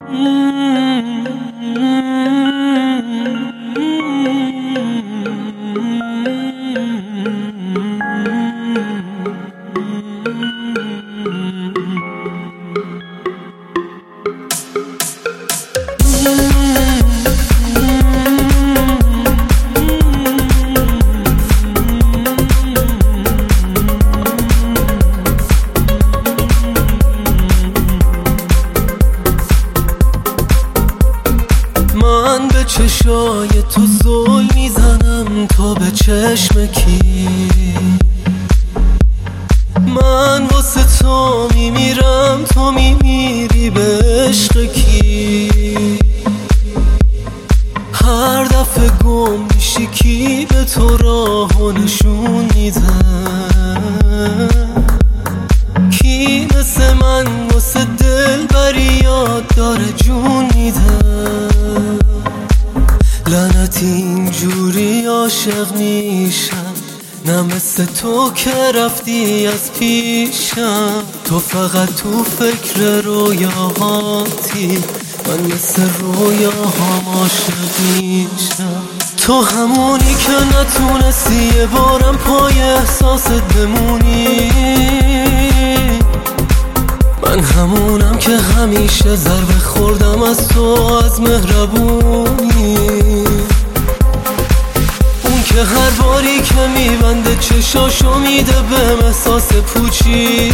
من به چشای تو زل میزنم تا به چشم کی، من واسه تو میمیرم تو میمیری به عشق کی. هر دفعه گم میشی کی به تو راهو نشون میده، کی مثل من واسه دلبری یاد داره جون میده. لعنتی اینجوری عاشق میشم، نه مثل تو که رفتی از پیشم. تو فقط تو فکر رویاهاتی، من مثل رویاهام عاشق میشم. تو همونی که نتونستی یه بارم پای احساست بمونی، من همونم که همیشه ضربه خوردم از تو از مهربونی. اون که هر باری که میبنده چشاشو میده به احساس پوچی.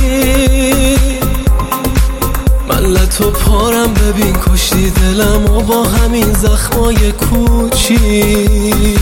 من لطو پارم ببین کشتی دلم و با همین زخمای کوچیک.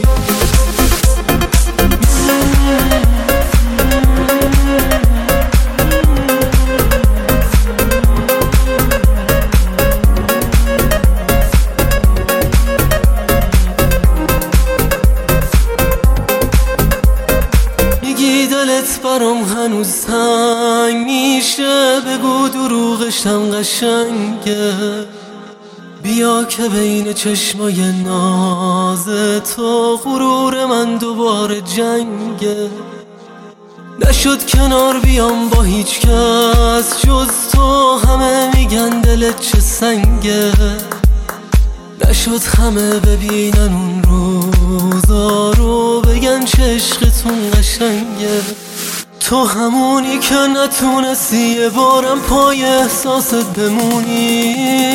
دلت برام هنوز تنگ میشه، بگو دروغشم قشنگه. بیا که بین چشمای ناز تو غرور من دوباره جنگه. نشد کنار بیام با هیچ کس جز تو، همه میگن دلت چه سنگه. نشد همه ببینن اون روزا رو بگن چه عشقتون قشنگه. تو همونی که نتونستی یه بارم پای احساست بمونی،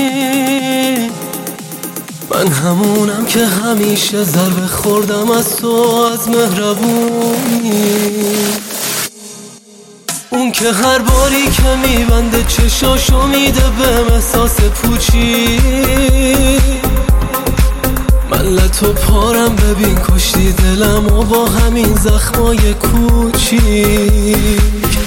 من همونم که همیشه ضربه خوردم از تو از مهربونی. اون که هر باری که میبنده چشاشو میده به احساس پوچی. من لطو پارم ببین کشتی دلم و با همین زخمای کوچیک.